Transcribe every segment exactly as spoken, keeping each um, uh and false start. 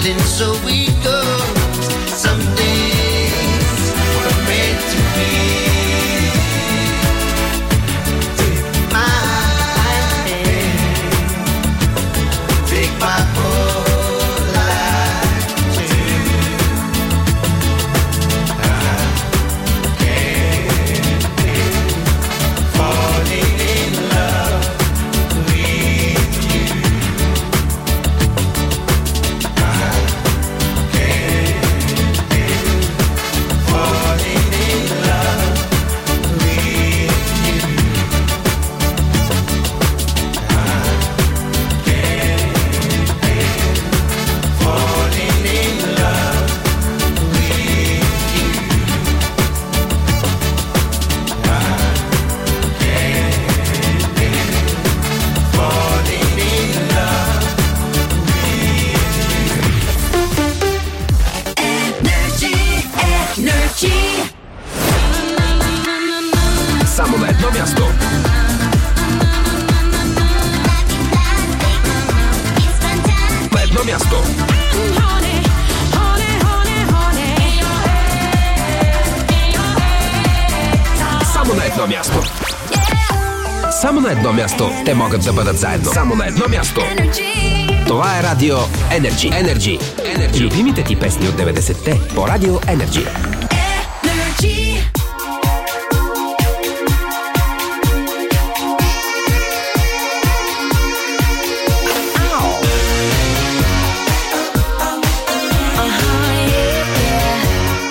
darling, so we go. Some days we're meant to be. Take my hand, take my whole life too. I can't help falling in love with you. I can't help falling in love with you. I can't help falling in love with you. I can't help falling in love Energy, energy. Samo na jedno mjesto. Na jedno mjesto. Само на едно място. Само на едно място те могат да бъдат заедно. Само на едно място. Това е Радио Energy. Energy. Energy. Любимите ти песни от деветдесетте по Радио Energy. Energy. Uh-huh, yeah, yeah.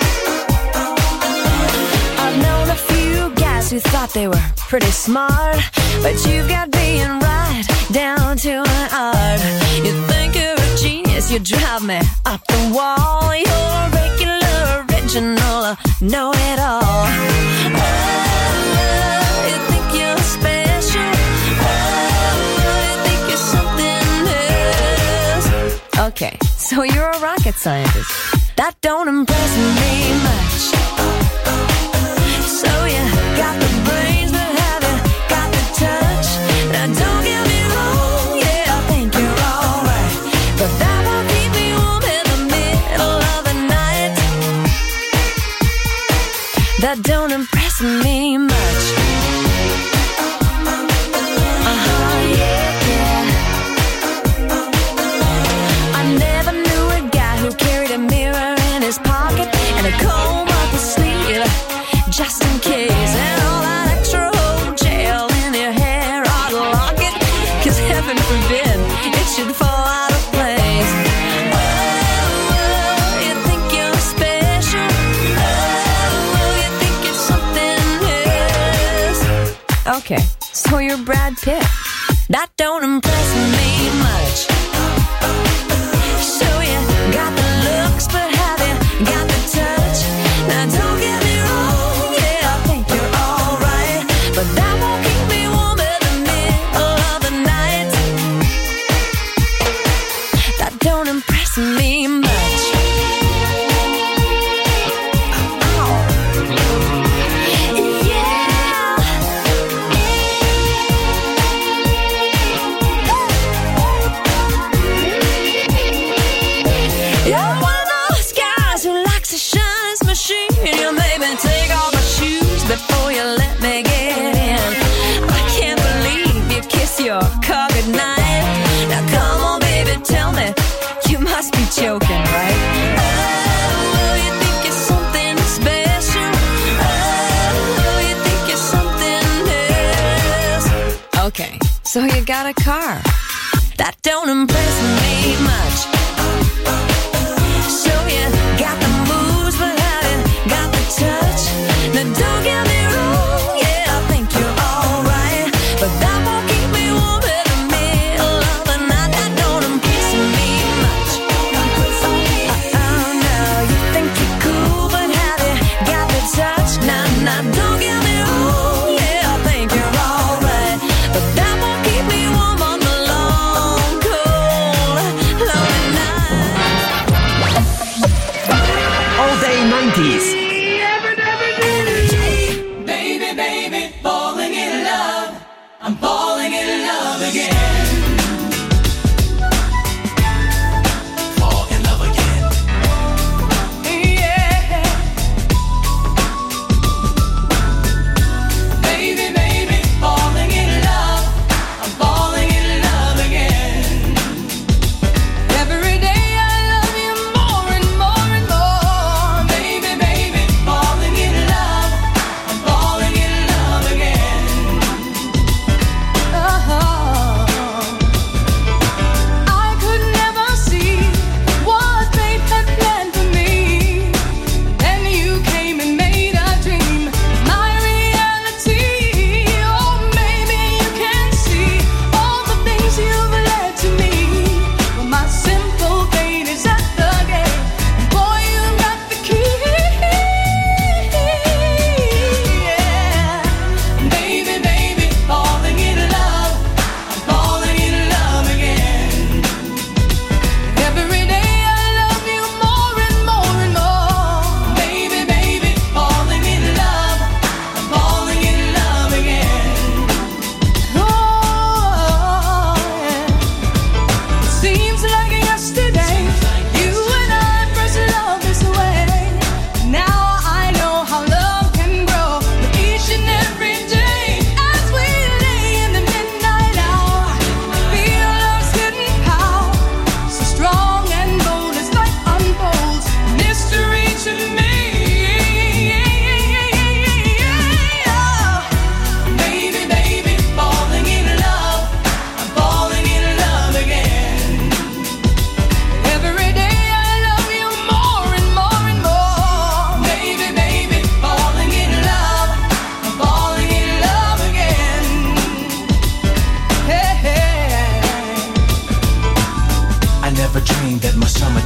I've known a few guys who thought they were pretty smart, but you've got being right down to an art. You think you're a genius, you drive me up the wall. You're a regular, original, uh, know-it-all. Oh, you think you're special. Oh, you think you're something else. Okay, so you're a rocket scientist. That don't impress me much. So you got the brains, but have you got the touch? Now don't get me wrong, yeah, I think you're alright, but that won't keep me warm in the middle of the night. That don't impress me much. Uh-huh, yeah, yeah. I never knew a guy who carried a mirror in his pocket and a comb up his sleeve, just in case. And all that extra old gel in your hair ought to lock it, 'cause heaven forbid it should fall out of place. Oh, you think you're special. Oh, you think you're something else. Okay, so you're Brad Pitt. That don't impress me much. So you got the looks, but have you got the touch? Now don't get me wrong, yeah, I think you're alright, but that won't keep me warm in the middle of the night. That don't impress me much. Oh. Yeah. You're one of those guys who likes to shine his machine. You made me take off my shoes before you let me get in. I can't believe you kiss your car goodnight. Now come on, baby, tell me, you must be joking, right? Oh, you think you're something special. Oh, you think you're something else. Okay, so you got a car. That don't impress me much. So you got the moves, but have you got the touch? Now don't get me wrong, yeah, I think you're alright, but that won't keep me warm in the middle of the night. That don't impress me much. Oh no, you think you're cool, but have you got the touch? Now, now don't get me wrong, yeah, I think you're alright, but that won't keep me warm on the long, cold, lonely night. All Day nineties. Baby, baby, falling in love. I'm falling in love again. Fall in love again.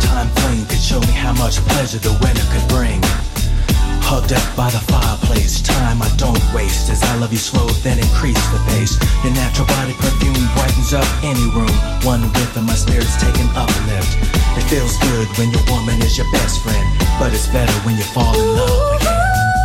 one-time fling could show me how much pleasure the winter could bring. Hugged up by the fireplace, time I don't waste. As I love you slow, then increase the pace. Your natural body perfume brightens up any room. One whiff and my spirit's taking uplift. It feels good when your woman is your best friend, but it's better when you fall in love again.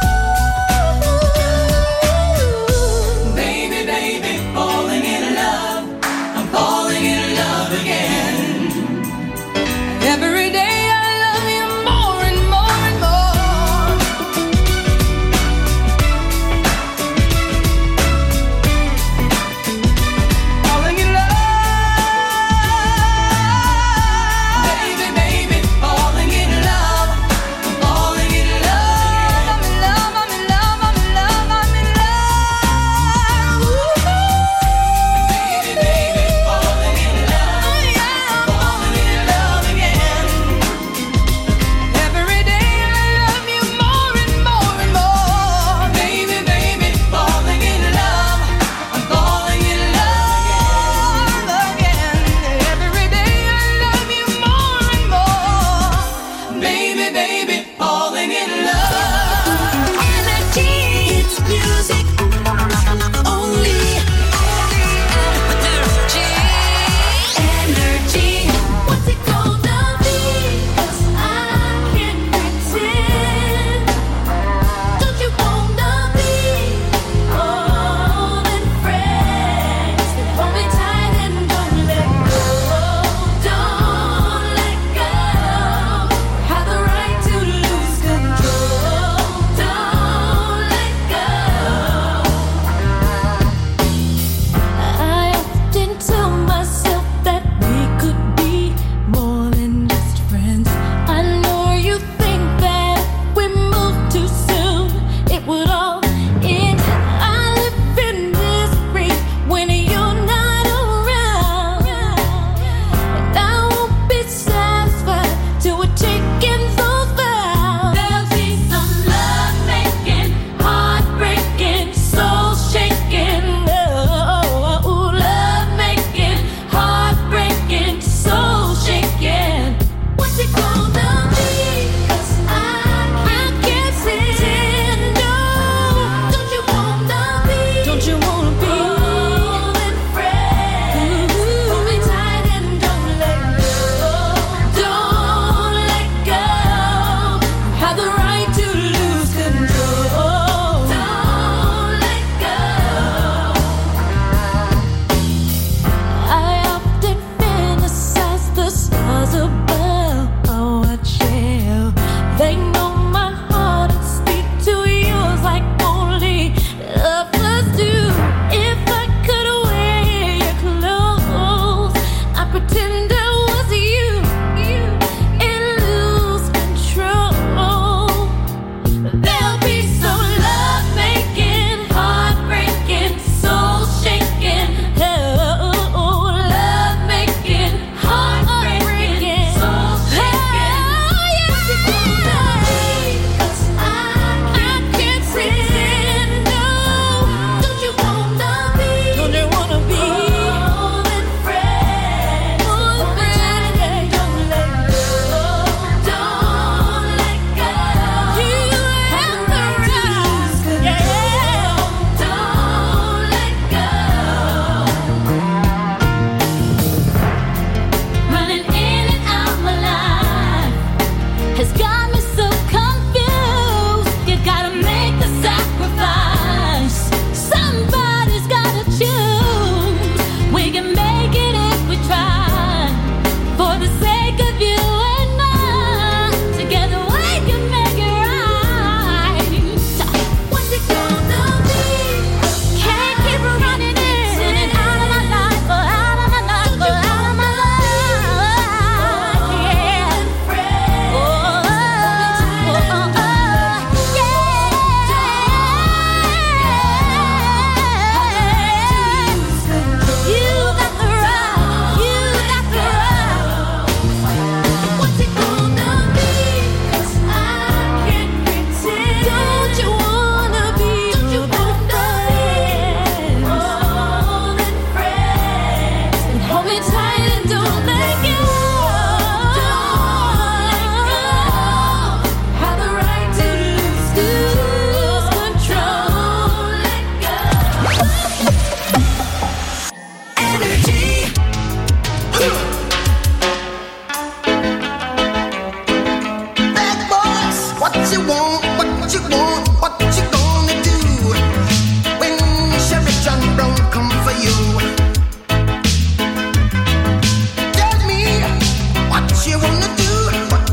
Baby, baby, falling in love. I'm falling in love again. Every day I love you more and more and more. Falling in love. Baby, baby, falling in love. I'm falling in love.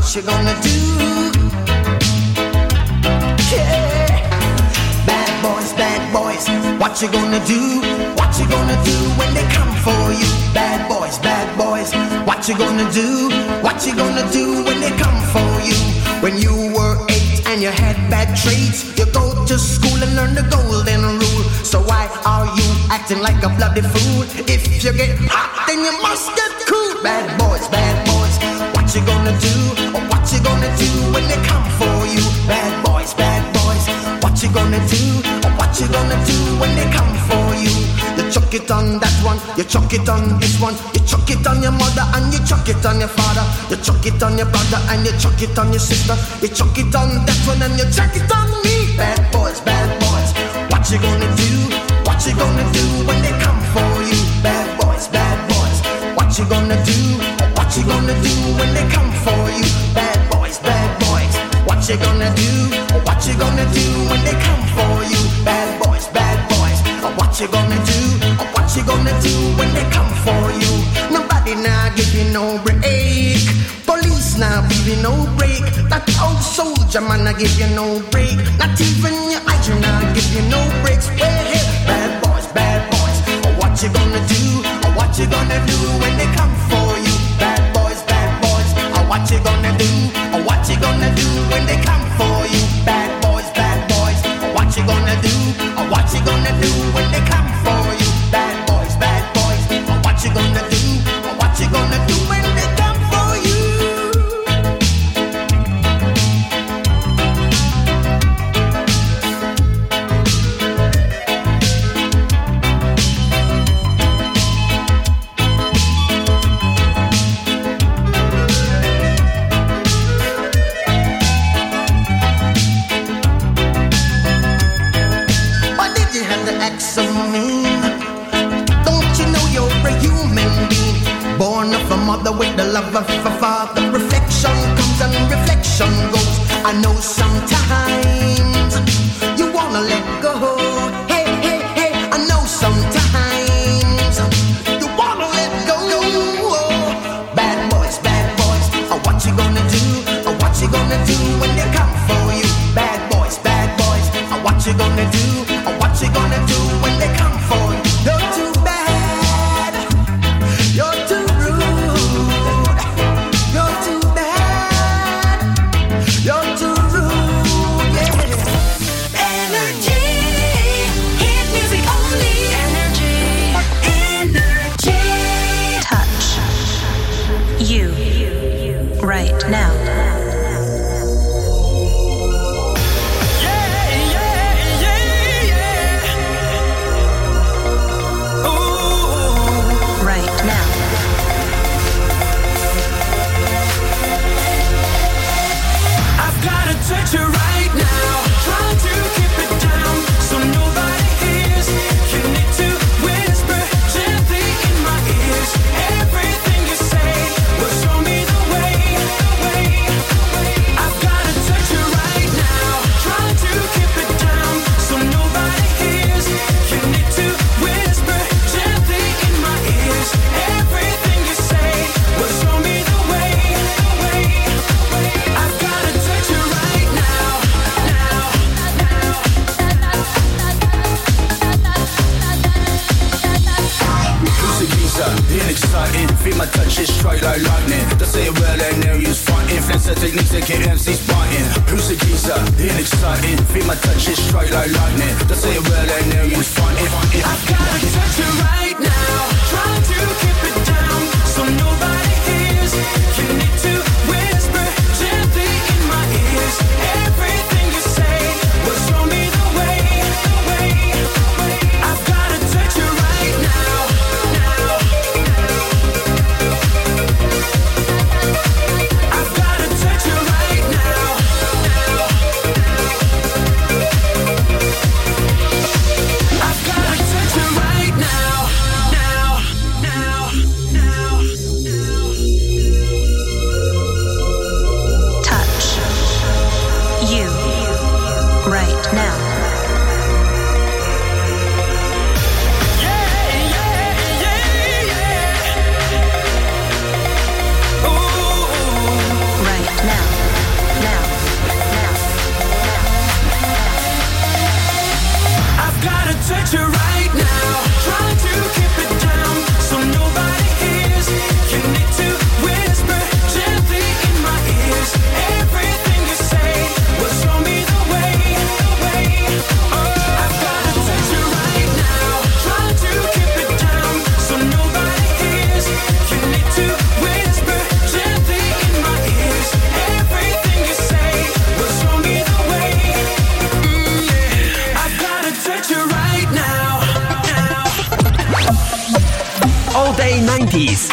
what you gonna do? Yeah. Bad boys, bad boys, what you gonna do? What you gonna do when they come for you? Bad boys, bad boys, what you gonna do? What you gonna do when they come for you? When you were eight and you had bad traits, you go to school and learn the golden rule. So why are you acting like a bloody fool? If you get hot, then you must get cool. Bad boys, bad boys, what you gonna do? Or what you gonna do when they come for you? Bad boys, bad boys, what you gonna do? Or what you gonna do when they come for you? You chuck it on that one, you chuck it on this one, you chuck it on your mother and you chuck it on your father, you chuck it on your brother and you chuck it on your sister, you chuck it on that one and you chuck it on me. Bad boys, bad boys, what you gonna do? What you gonna do when they come for you? Bad boys, bad boys, what you gonna do? What you gonna do when they come for you? Bad boys, bad boys, what you gonna do? What you gonna do when they come for you? Bad boys, bad boys, what you gonna do? What you gonna do when they come for you? Nobody now give you no break. Police now give you no break. That old soldier man I give you no break. Not even your eyes now give you no breaks. Hey, hey, bad boys, bad boys, what you gonna do? What you gonna do when they come for you? Bad boys, bad boys, what you gonna do? What you gonna do when they come for you? Bad boys, bad boys, what you gonna do? What you gonna do when they come for you? Bad boys, bad boys, what you gonna do? What you gonna do when they come for you? Mother with the love of a father. Reflection comes and reflection goes. I know sometimes you wanna let go. Hey, hey, hey, I know sometimes you wanna let go. Bad boys, bad boys, what you gonna do? What you gonna do when they come for you? Bad boys, bad boys, what you gonna do? What you gonna do when they come for you? You're too bad, you're too right now. Yeah, yeah, yeah, yeah. Ooh. Right now. I've gotta touch you right now. Trying to keep it down so nobody hears. You need to whisper gently in my ears. Everything you say will show me the way. I've gotta touch you right now. Trying to keep it down so nobody hears. You need to whisper gently in my ears. Everything you say will show me the way. I've gotta touch you right now, now, now. Who's the geezer? Being exciting, feel my touch is straight like lightning. They say it well and they're used fighting. Flex the techniques to get M Cs biting. Who's the geezer? Being exciting, feel my touch is straight like lightning. They say it well and they're used fighting. I've gotta touch you right now. Trying to keep it down so nobody hears. You need to whisper gently in my ears. Everything you say will show me the way. I've gotta touch you right now, now, now. I've gotta touch you right now, now, now. I've gotta touch you right now, now, now, now, now. Touch you right now. Yeah, yeah, yeah, yeah. Ooh. Right now. nineties.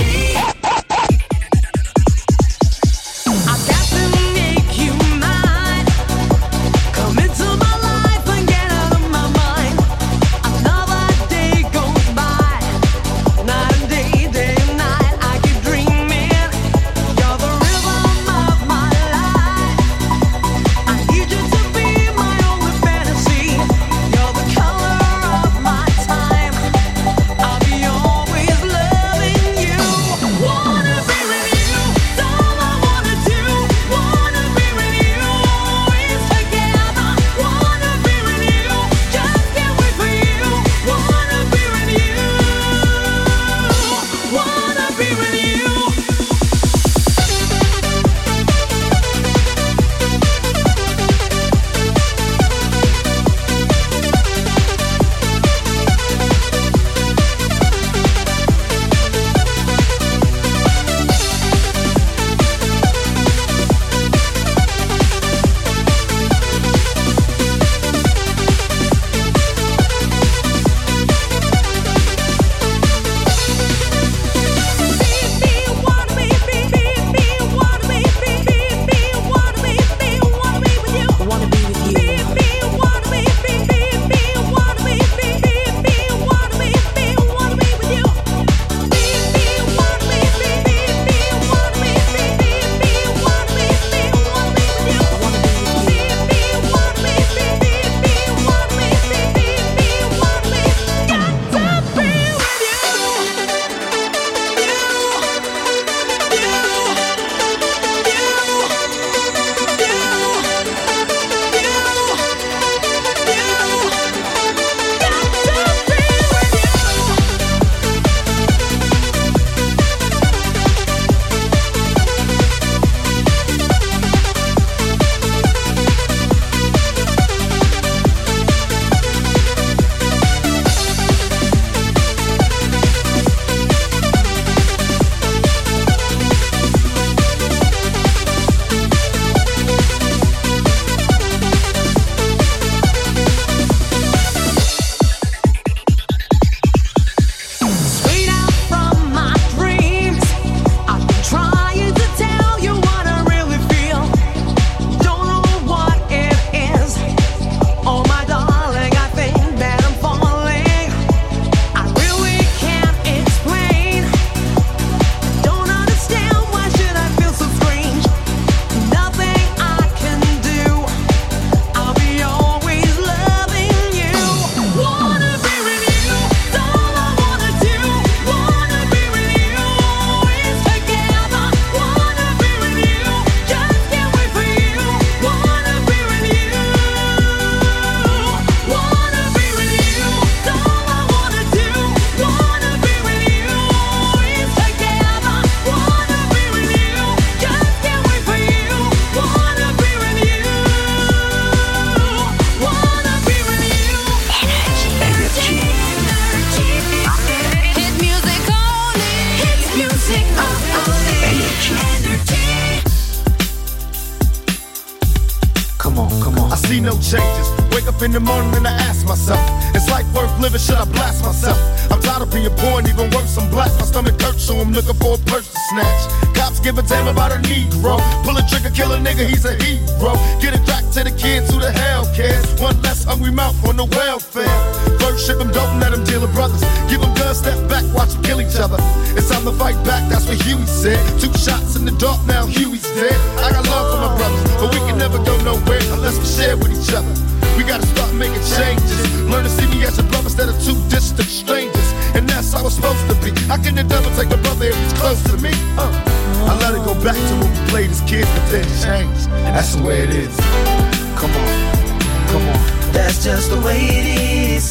see no changes. Wake up in the morning and I ask myself, is life worth living? Should I blast myself? I'm tired of being poor and even worse, I'm black. My stomach hurts, so I'm looking for a purse to snatch. Cops give a damn about a Negro. Pull a trigger, kill a nigga, he's a hero. Get it back to the kids who the hell cares. One less hungry mouth on the welfare. First ship them, don't let them deal with brothers. Give them guns, step back, watch them kill each other. It's time to fight back, that's what Huey said. Two shots in the dark, now Huey's dead. I got love for my brothers, but we can never go nowhere unless we share with each other. We gotta start making changes. Learn to see me as a brother instead of two distant strangers. And that's how it's supposed to be. How can the devil take my brother if he's close to me? Uh, I let it go back to when we played as kids, but then changed. And that's the way it is. Come on, come on. That's just the way it is.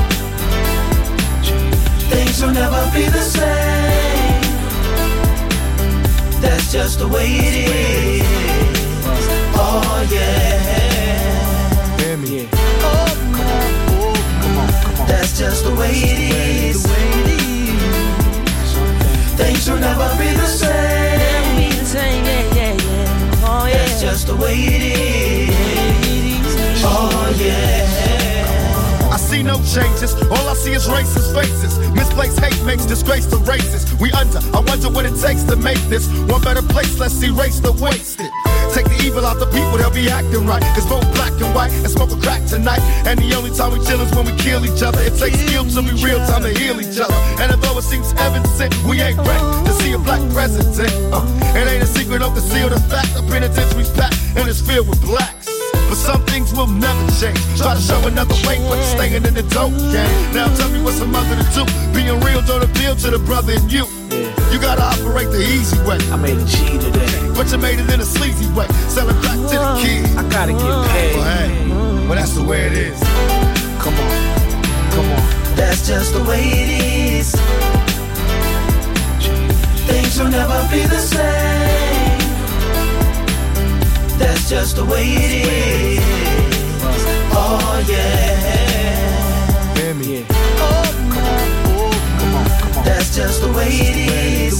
Things will never be the same. That's just the way it is. Oh yeah. Yeah. Oh, come on, oh, come on, come on. That's just the way it is. Things will never be the same. Never be the same, yeah, yeah, yeah. Oh yeah. That's just the way it is. Oh yeah. I see no changes. All I see is racist faces. Misplaced hate makes disgrace to races. We under, I wonder what it takes to make this one better place. Let's erase the wasted. Take the evil out the people, they'll be acting right. Cause both black and white and smoke a crack tonight. And the only time we chill is when we kill each other. It takes skill to be real time to heal each other. And although it seems heaven sent, we ain't ready to see a black president. Uh, it ain't a secret, don't conceal the fact. The penitentiary's packed and it's filled with blacks. But some things will never change. Try to show another way, but you're staying in the dope game. Now tell me what's a mother to do. Being real don't appeal to the brother in you. You gotta operate the easy way. I made a G today, but you made it in a sleazy way. Sell it back to the kids. I gotta get paid. Well, hey, well that's the way it is. Come on, come on. That's just the way it is. Things will never be the same. That's just the way it is. Oh yeah. Hear me. Oh, come on, oh, come on, come on. That's just the way it is.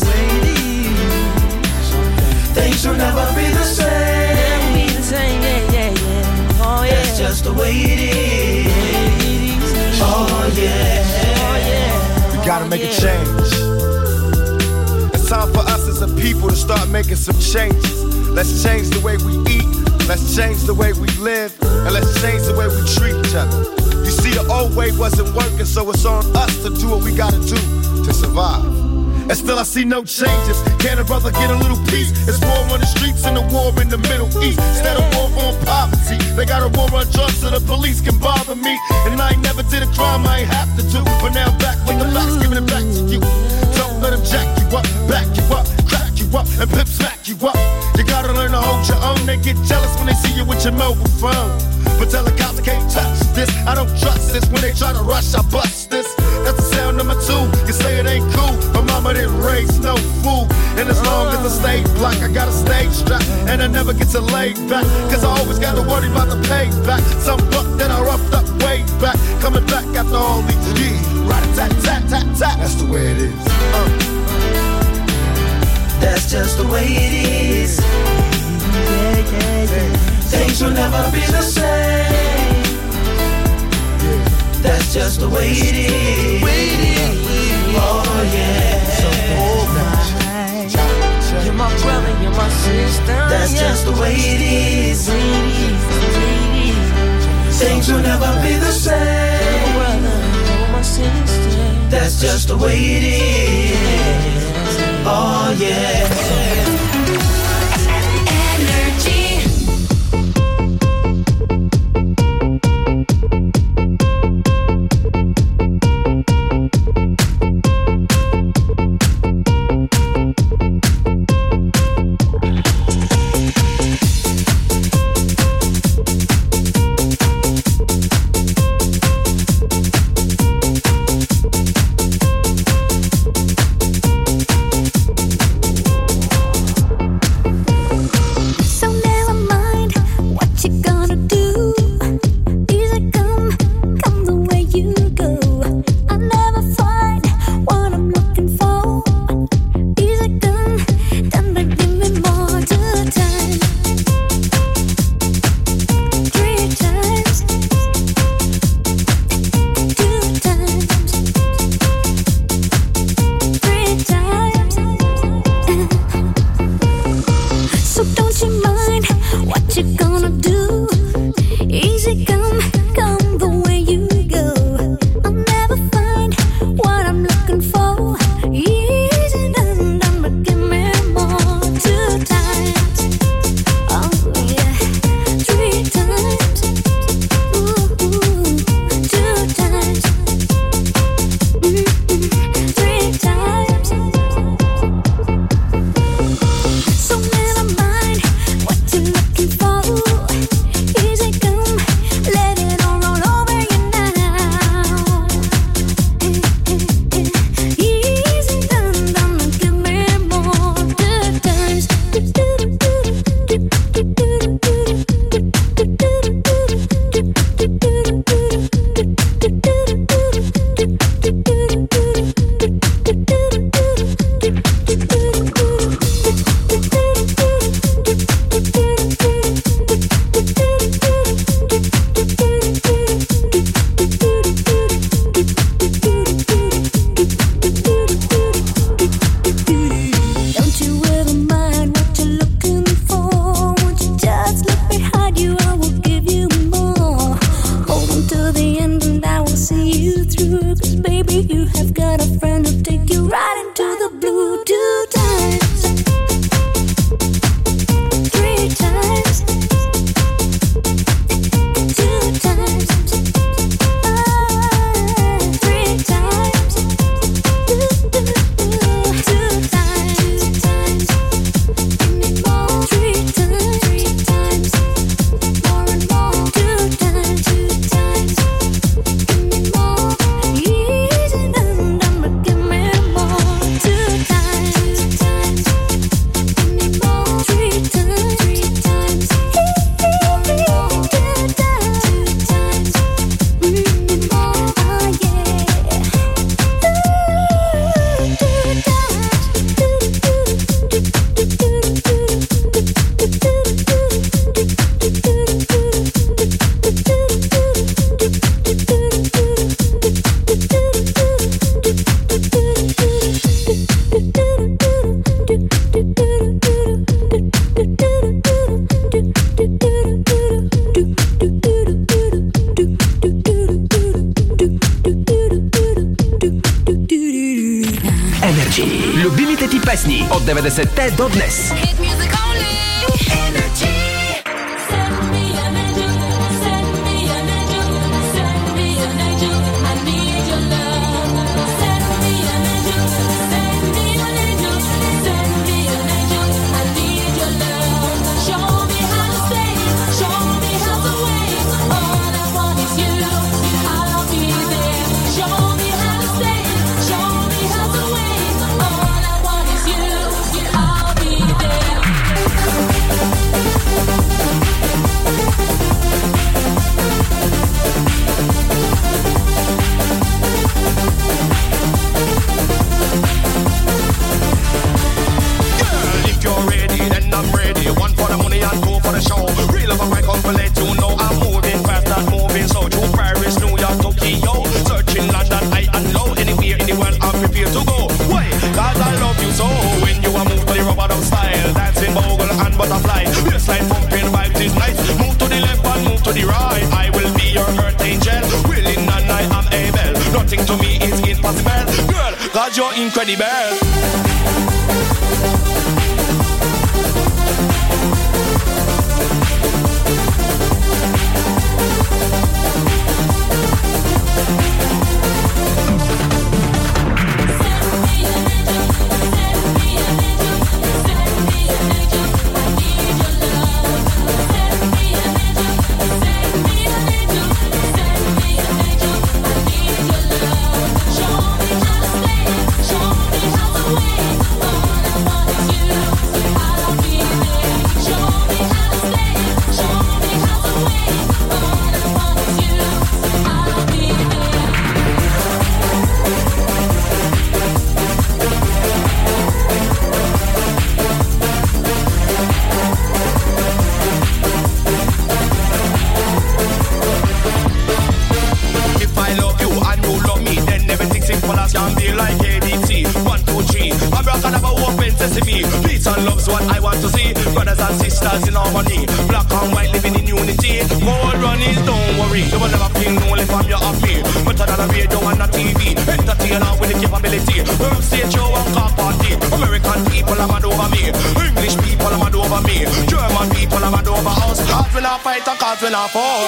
Things will never be the same. Be the same, yeah, yeah, yeah. Oh yeah. That's just the way it is. Oh yeah. Oh yeah. We gotta make a change. It's time for us as a people to start making some changes. Let's change the way we eat. Let's change the way we live. And let's change the way we treat each other. You see, the old way wasn't working, so it's on us to do what we gotta do to survive. And still I see no changes. Can a brother get a little peace? It's war on the streets and a war in the Middle East. Instead of war on poverty, they got a war on drugs so the police can bother me. And I ain't never did a crime I ain't have to do. But now I'm back with the facts, giving it back to you. Don't let them jack you up, back you up, crack you up, and pimp smack you up. You gotta learn to hold your own. They get jealous when they see you with your mobile phone. But tell the cops I can't touch this. I don't trust this. When they try to rush, I bust this. That's the sound number two. You say it ain't cool, but mama didn't raise no fool. And as long as I stay black, I got a stage strap. And I never get to lay back, cause I always gotta worry about the payback. Some buck that I roughed up way back, coming back after all these years. Rat-a-tat-tat-tat-tat. That's the way it is. uh. That's just the way it is. Yeah, yeah, yeah. Things will never be the same. That's just the way it is. Oh yeah. You're my brother, you're my sister. That's yeah. just the way it is. Things will never be the same. You're my brother, you're my sister. That's just the way it is. Oh yeah. песни от деветдесетте до днес. To me it's impossible, girl, cause you're incredible. When I fall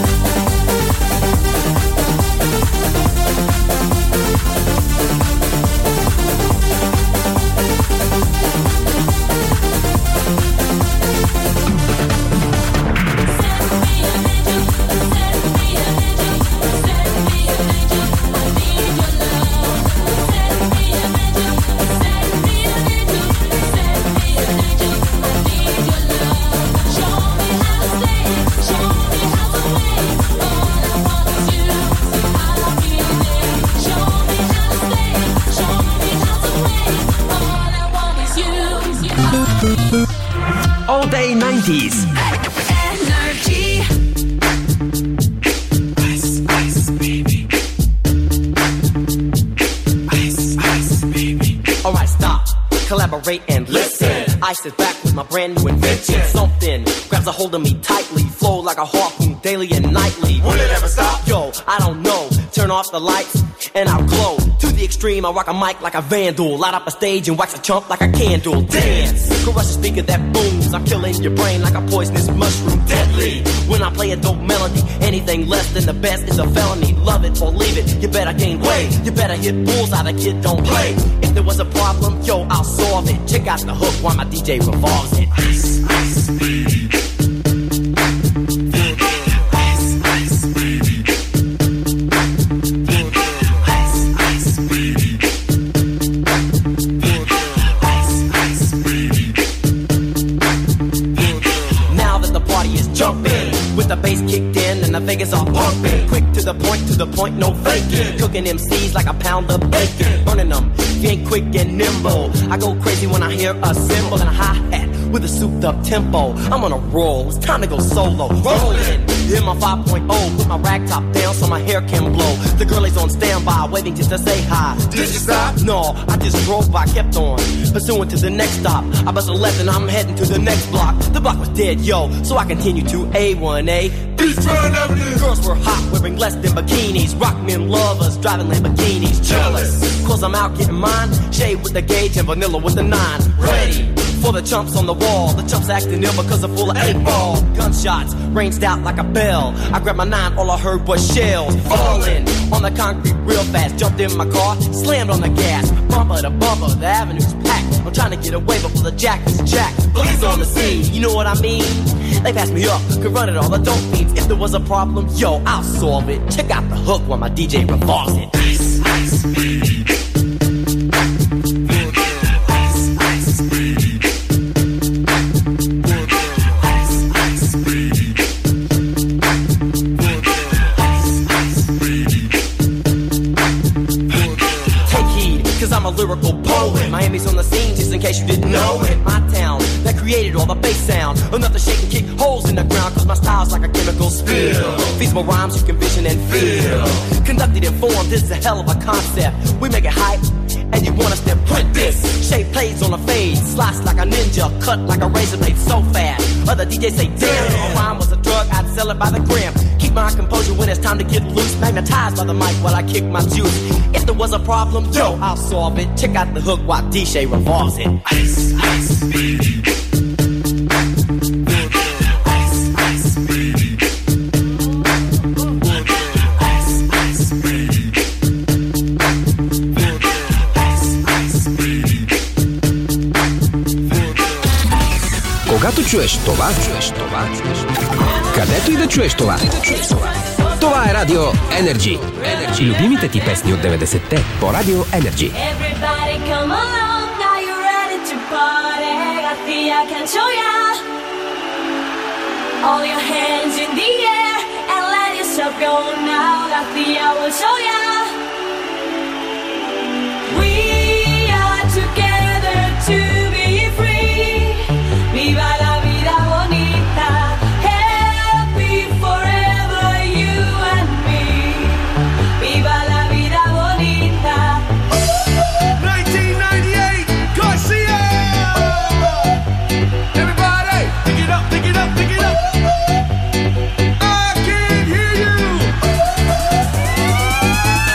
All Day nineties. Energy. Ice, ice, baby. Ice, ice, baby. Alright, stop, collaborate and listen. Ice is back with my brand new invention. Something grabs a hold of me tightly, flow like a harpoon daily and nightly. Will it ever stop? Yo, I don't know. Turn off the lights and I'll glow. To the extreme, I rock a mic like a vandal. Light up a stage and wax a chump like a candle. Dance, crush a speaker that booms. I'm killing your brain like a poisonous mushroom. Deadly, when I play a dope melody. Anything less than the best is a felony. Love it or leave it, you better gain weight. You better hit bullseye, the kid don't play. If there was a problem, yo, I'll solve it. Check out the hook while my D J revolves it. Ice, ice, baby. The bass kicked in and the Vegas all pumping. Quick to the point, to the point, no faking. Cooking M Cs like a pound of bacon. Burning them, if you ain't quick and nimble. I go crazy when I hear a cymbal and a hi-hat with a souped up tempo. I'm on a roll, it's time to go solo. Rolling in my five point oh, put my rag top down so my hair can blow. The girlie's on standby, waiting just to say hi. Did you stop? No, I just drove by, kept on pursuing to the next stop. I bust a left and I'm heading to the next block. The block was dead, yo, so I continue to A one A. Beachfront Avenue. Girls were hot, wearing less than bikinis. Rock men lovers, driving Lamborghinis. Jealous, cause I'm out getting mine. mine. Shade with the gauge and vanilla with the nine. Ready for the chumps on the wall. The chumps acting ill because they're full of eight ball. Gunshots ranged out like a bell. I grabbed my nine, all I heard was shells falling on the concrete real fast. Jumped in my car, slammed on the gas. Bumper to bumper, the avenue's packed. I'm trying to get away before the jack is jacked. Police on the scene, you know what I mean? They passed me up, could run it all, the dope fiends. If there was a problem, yo, I'll solve it. Check out the hook while my D J revolves it. Ice, ice, I'm a lyrical poet. Miami's on the scene, just in case you didn't know it. My town that created all the bass sound. Enough to shake and kick holes in the ground, cause my style's like a chemical spill. Feasible rhymes you can vision and feel. Conducted in form, this is a hell of a concept. We make it hype, and you want us to print this. Shape plays on a fade, slice like a ninja, cut like a razor blade so fast. Other D Js say, damn, if a rhyme was a drug, I'd sell it by the gram. Keep my composure when it's time to get loose. Magnetized by the mic while I kick my juice. If there was a problem, yo, I'll solve it. Check out the hook while D J revolves it. Ice, ice, Когато чуеш това, чуеш това, чуеш това. Където и да чуеш това. Това е Радио Energy. Energy. Любимите ти песни от деветдесетте по Радио Energy. Everybody come along, are you ready to party? I think I can show ya. All your hands in the air and let yourself go now. I think I will show ya. We are together to be free. Viva la vida bonita. Happy forever, you and me. Viva la vida bonita. nineteen ninety-eight, Garcia! Everybody, pick it up, pick it up, pick it up. I can't hear you.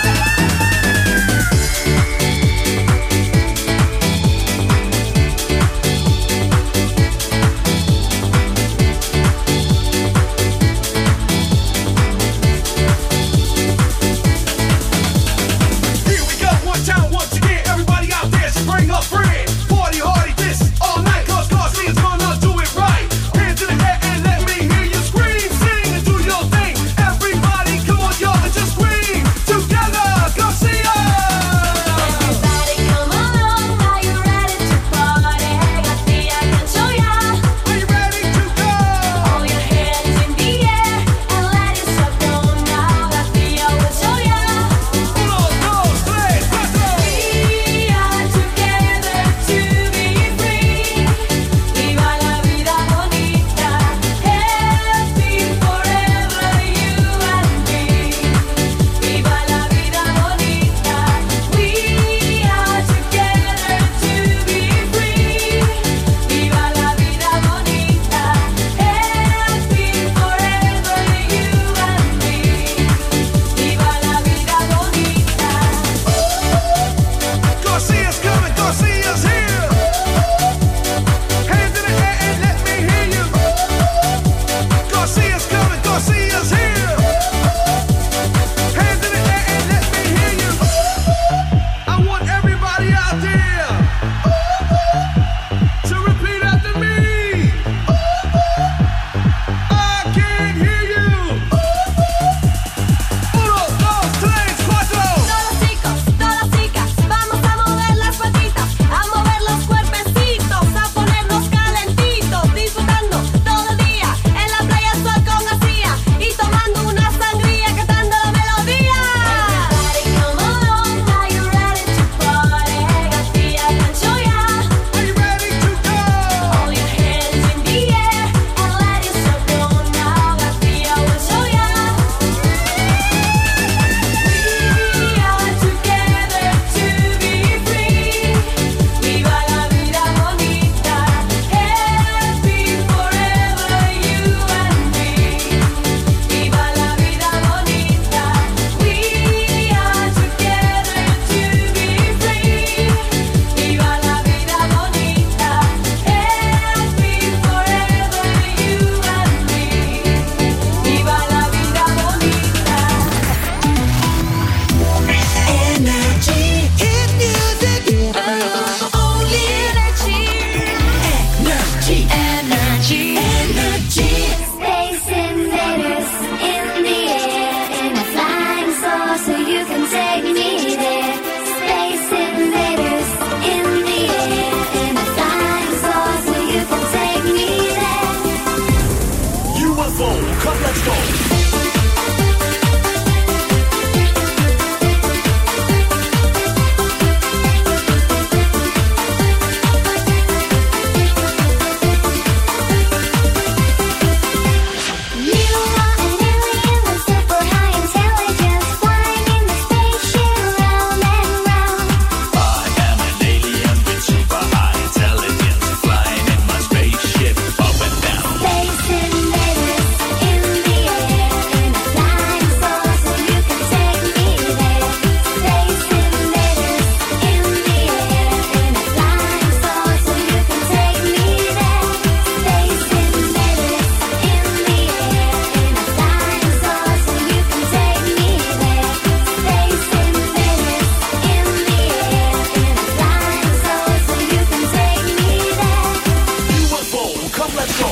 go.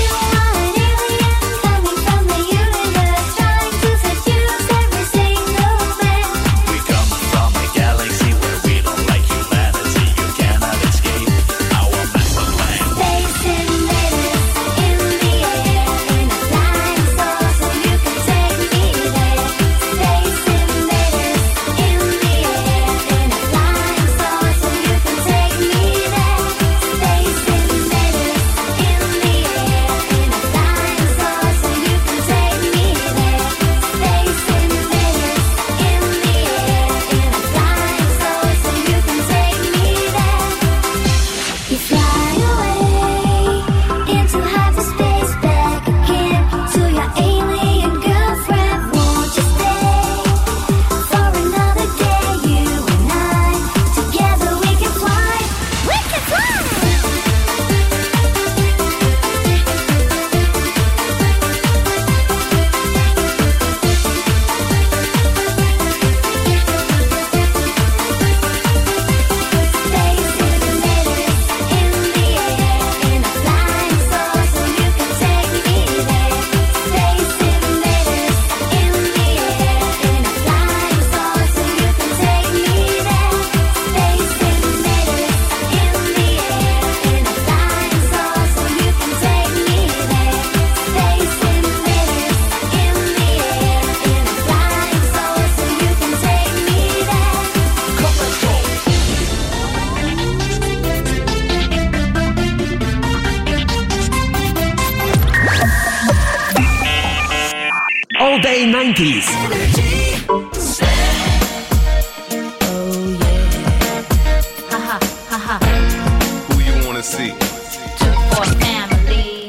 All Day nineties. Who you wanna see? Two for family.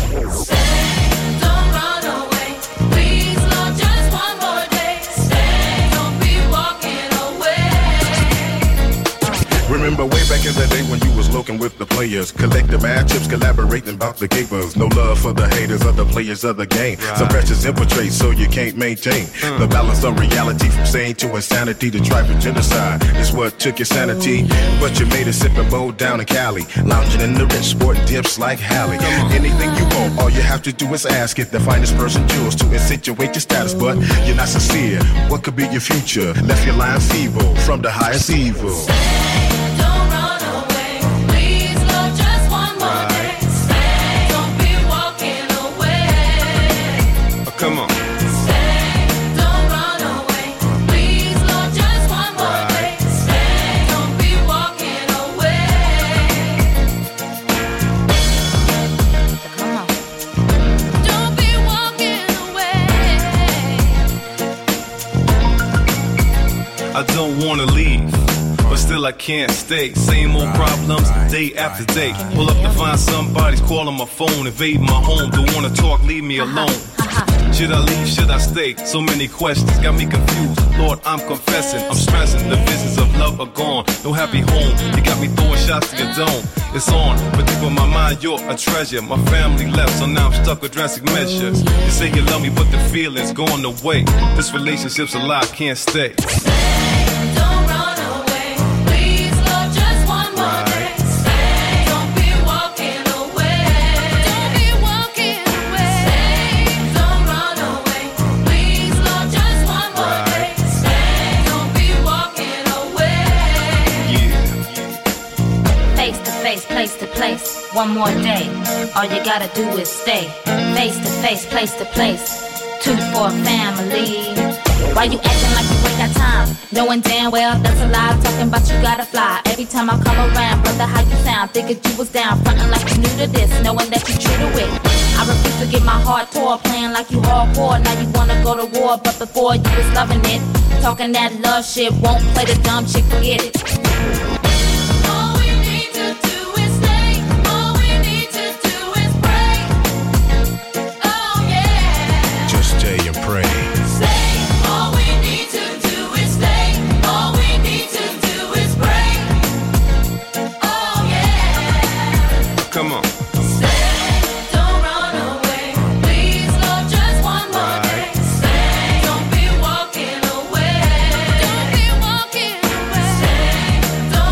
Don't run away, please, Lord, just one more day. Stay, don't be walking away. Remember way back in the day when you was looking with the players, collecting mad chips, collaborating about the gapers. No love for the haters or the players of the game. Right. Some pressures infiltrate so you can't maintain mm. the balance of reality from sane to insanity. To try for genocide is what took your sanity, but you made it sipping bowl down in Cali, lounging in the rich sport dips like Hallie. Anything you want, all you have to do is ask it. The finest person jewels to insinuate your status, but you're not sincere. What could be your future? Left your lines evil from the highest evil. Come on. Stay, don't run away. Please, Lord, just one more day. Stay, don't be walking away. Come on. Don't be walking away. I don't wanna leave, but still I can't stay. Same old problems day after day. Pull up to find somebody's calling my phone, invade my home. Don't wanna talk, leave me alone. Should I leave, should I stay? So many questions got me confused. Lord, I'm confessing, I'm stressing. The visions of love are gone. No happy home, you got me throwing shots to your dome. It's on, but deep in my mind, you're a treasure. My family left, so now I'm stuck with drastic measures. You say you love me, but the feeling's gone away. This relationship's a lie, can't stay. Don't run away. Please, Lord, just one more day. Stay, don't be walking away. Don't be walking away. Stay, don't run away. Please, Lord, just one more day. Stay, don't be walking away. Face to face, place to place, one more day. All you gotta do is stay. Face to face, place to place, two for family. Why you acting like you ain't got time? Knowing damn well that's a lie. Talking about you gotta fly. Every time I come around, brother, how you sound? Thinking you was down, frontin' like you new to this, knowing that you true to it. I refuse to get my heart tore, playing like you hardcore. Now you wanna go to war, but before you was loving it. Talking that love shit, won't play the dumb shit, forget it. All we need to do is stay. All we need to do is pray. Oh yeah. Just stay and pray. All we need to do is stay. All we need to do is pray. Oh yeah. Come on. Stay, don't run away. Please, Lord, just one more day. Stay, don't be walking away. Don't be walking away. Stay, don't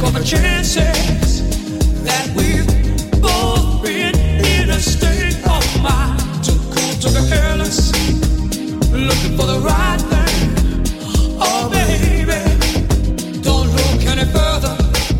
think of the chances that we've both been in a state of mind, too cool to be careless, looking for the right thing. Oh baby, don't look any further.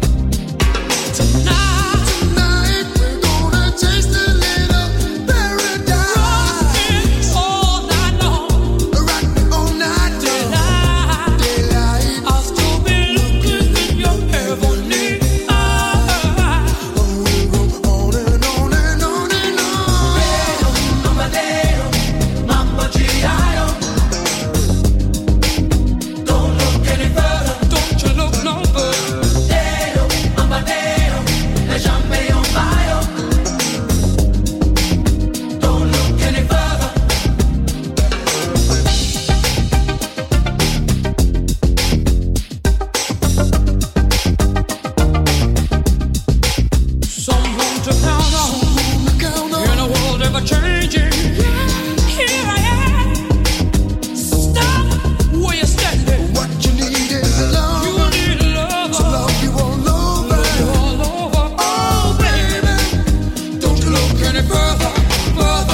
Tonight, tonight we're gonna taste a little paradise. Rockin' all night long, rockin' all night long. Daylight, daylight. I'll still be looking in your heavenly eyes. Oh, we go on and on and on and on. Mamma, mamma, mamma, G.I.O. Don't look any further. Don't you look no further. Deo, mamma, Deo, le jambe on fire. Don't look any further. Someone to count on in a world ever changing. Here I am. Stop where you're standing. What you need is a love. You need a lover to love you all over. Love you all over. Oh baby, don't you look any further, further.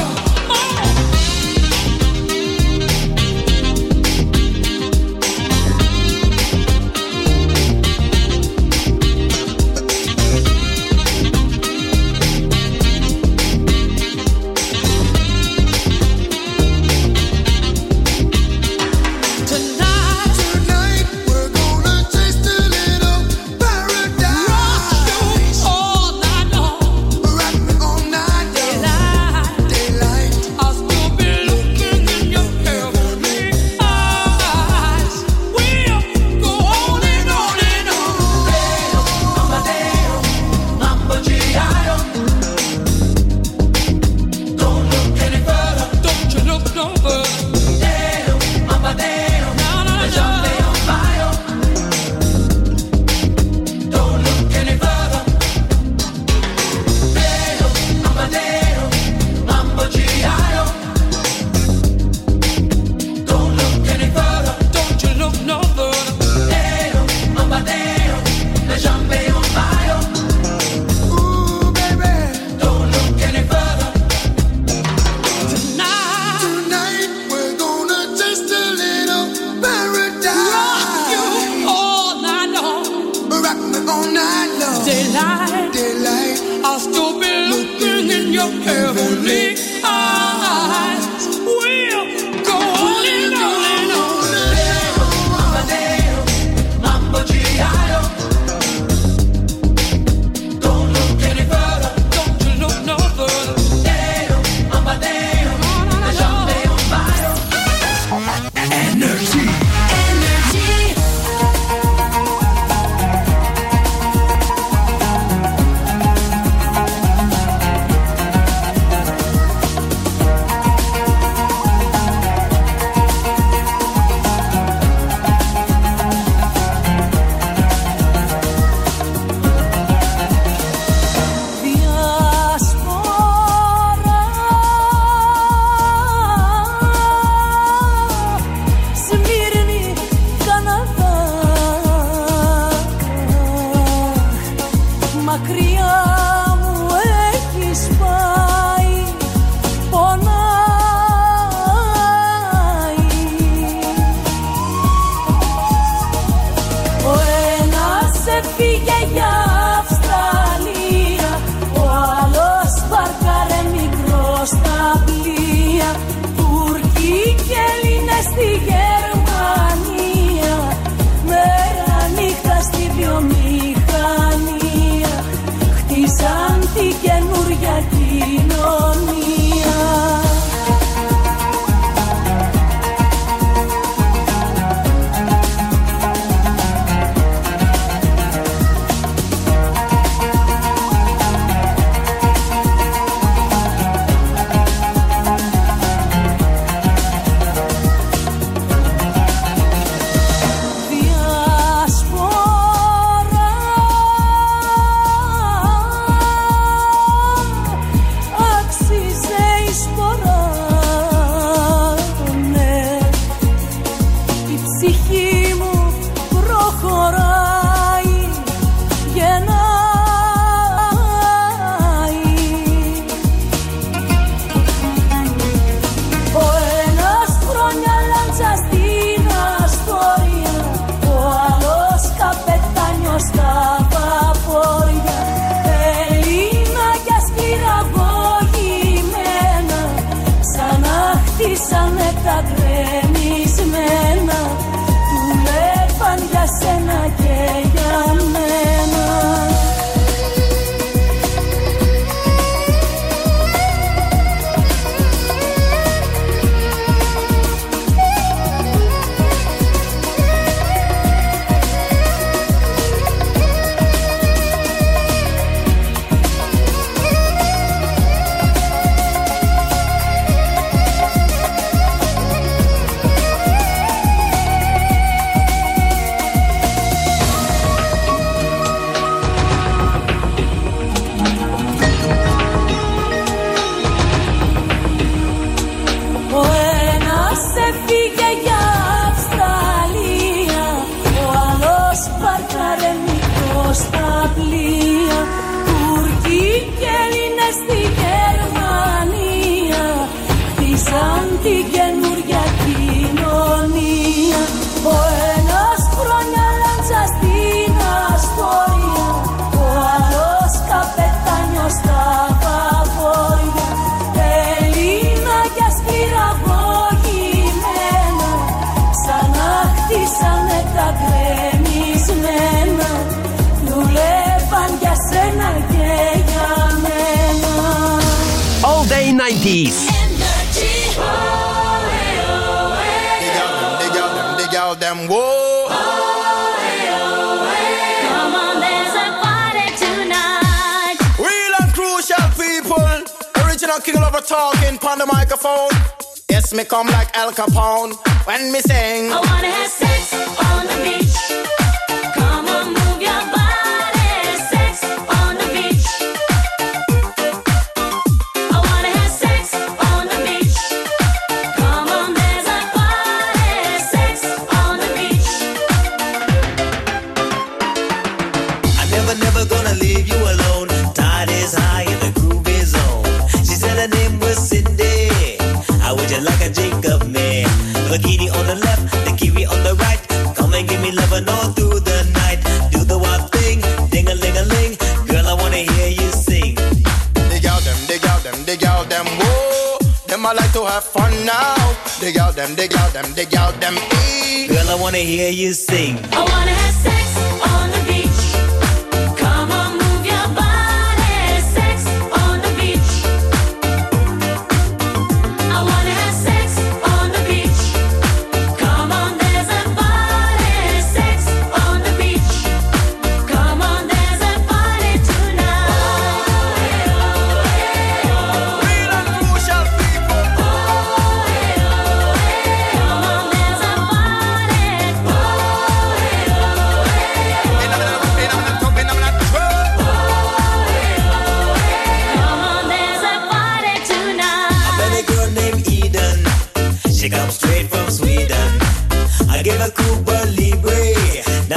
Tonight, tonight we're gonna taste a little paradise. Rock you all night long, rock me all night. Daylight, daylight. I'll still be looking in your heavenly eyes. We'll go on and on and on. Deo, mamma, Deo, mamma, G.I.O. Don't look any further. Don't you look no further. Deo, mamma, Deo, le jambe on fire. Don't look any further. Deo, mamma, Deo, mamma, G.I.O. Don't look any further. Don't you look no further. Deo, mamma, Deo, le jambe on fire. Ooh, baby, don't look any further. Tonight, tonight we're gonna taste a little paradise. Rock you all night long, rock me all night long. Daylight, daylight. I'll still be looking in your heavenly eyes. We'll go on and on and on. Deo, mamma, Deo, mamma, G.I.O. Don't look any further. Don't you look no further. Deo, mamma, Deo, le jambe on fire. Energy. sinema Yule fan gasena geyamena All Day nineties. Dig out them, whoa. Come on, there's a party tonight. Real and crucial people. Original King Lover talking on the microphone. Yes, me come like Al Capone when me sing. I wanna have sex on the beach. Come on, move your body. Sex on the beach. I wanna have sex on the beach. Come on, there's a party. Sex on the beach. I'm never, never gonna leave you alone. Tide is high and the groove is on. She said her name was Cindy. How would you like a Jacob man? The bikini on the left, the kiwi on the right. Come and give me lovin' all through the night. Do the wild thing, ding-a-ling-a-ling. Girl, I wanna hear you sing. Dig out them, dig out them, dig out them, whoa. Them I like to have fun now. Dig out them, dig out them, dig out them, ee. Girl, I wanna hear you sing. I wanna have sex